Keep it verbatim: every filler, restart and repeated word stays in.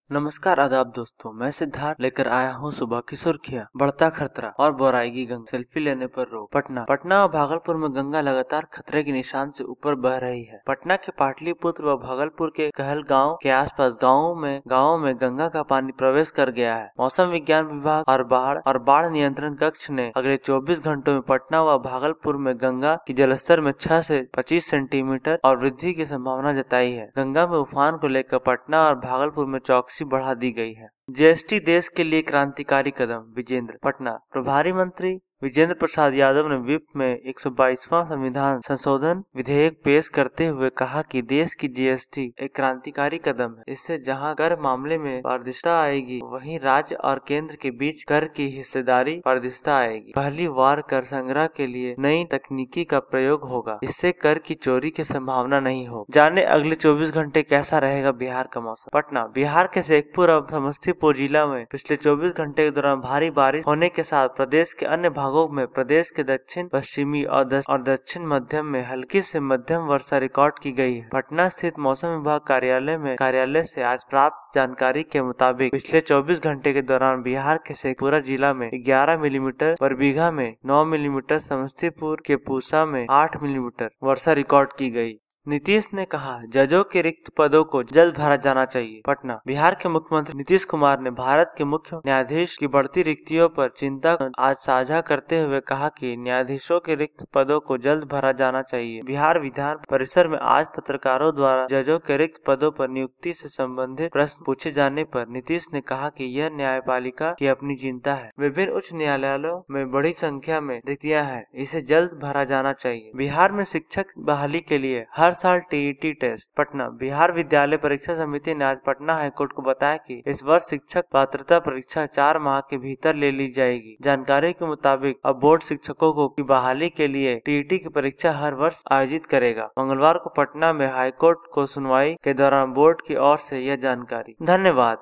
नमस्कार आदाब दोस्तों, मैं सिद्धार्थ लेकर आया हूँ सुबह की सुर्खियाँ। बढ़ता खतरा और बोराएगी गंगा, सेल्फी लेने पर रोक। पटना पटना और भागलपुर में गंगा लगातार खतरे के निशान से ऊपर बह रही है। पटना के पाटलिपुत्र व भागलपुर के कहलगांव के आसपास गाँवों में गाँवों में गंगा का पानी प्रवेश कर गया है। मौसम विज्ञान विभाग और बाढ़ और बाढ़ नियंत्रण कक्ष ने अगले चौबीस घंटों में पटना व भागलपुर में गंगा की जलस्तर में छह से पच्चीस सेंटीमीटर और वृद्धि की संभावना जताई है। गंगा में उफान को लेकर पटना और भागलपुर में चौकसी बढ़ा दी गई है। जीएसटी देश के लिए क्रांतिकारी कदम, विजेंद्र। पटना प्रभारी मंत्री विजेंद्र प्रसाद यादव ने विप में एक सौ बाईसवां संविधान संशोधन विधेयक पेश करते हुए कहा कि देश की जीएसटी एक क्रांतिकारी कदम है। इससे जहां कर मामले में पारदर्शिता आएगी, वहीं राज्य और केंद्र के बीच कर की हिस्सेदारी पारदर्शिता आएगी। पहली बार कर संग्रह के लिए नई तकनीकी का प्रयोग होगा। इससे कर की चोरी की संभावना नहीं हो। जाने अगले चौबीस घंटे कैसा रहेगा बिहार का मौसम। पटना बिहार के शेखपुर और समस्तीपुर जिला में पिछले चौबीस घंटे के दौरान भारी बारिश होने के साथ प्रदेश के अन्य भागों में प्रदेश के दक्षिण पश्चिमी और, और दक्षिण मध्यम में हल्की से मध्यम वर्षा रिकॉर्ड की गई है। पटना स्थित मौसम विभाग कार्यालय में कार्यालय से आज प्राप्त जानकारी के मुताबिक पिछले चौबीस घंटे के दौरान बिहार के शेखपुरा जिला में ग्यारह मिलीमीटर, बरबीघा में नौ मिलीमीटर, समस्तीपुर के पूसा में आठ मिलीमीटर वर्षा रिकॉर्ड की गई। नीतीश ने कहा, जजों के रिक्त पदों को जल्द भरा जाना चाहिए। पटना बिहार के मुख्यमंत्री नीतीश कुमार ने भारत के मुख्य न्यायाधीश की बढ़ती रिक्तियों पर चिंता आज साझा करते हुए कहा कि न्यायाधीशों के रिक्त पदों को जल्द भरा जाना चाहिए। बिहार विधान परिषद में आज पत्रकारों द्वारा जजों के रिक्त पदों पर नियुक्ति से संबंधित प्रश्न पूछे जाने पर नीतीश ने कहा कि यह न्यायपालिका की अपनी चिंता है। विभिन्न उच्च न्यायालयों में बड़ी संख्या में रिक्तियां हैं, इसे जल्द भरा जाना चाहिए। बिहार में शिक्षक बहाली के लिए हर साल टीईटी टेस्ट। पटना बिहार विद्यालय परीक्षा समिति ने आज पटना हाईकोर्ट को बताया कि इस वर्ष शिक्षक पात्रता परीक्षा चार माह के भीतर ले ली जाएगी। जानकारी के मुताबिक अब बोर्ड शिक्षकों को की बहाली के लिए टीईटी की परीक्षा हर वर्ष आयोजित करेगा। मंगलवार को पटना में हाईकोर्ट को सुनवाई के दौरान बोर्ड की ओर से यह जानकारी। धन्यवाद।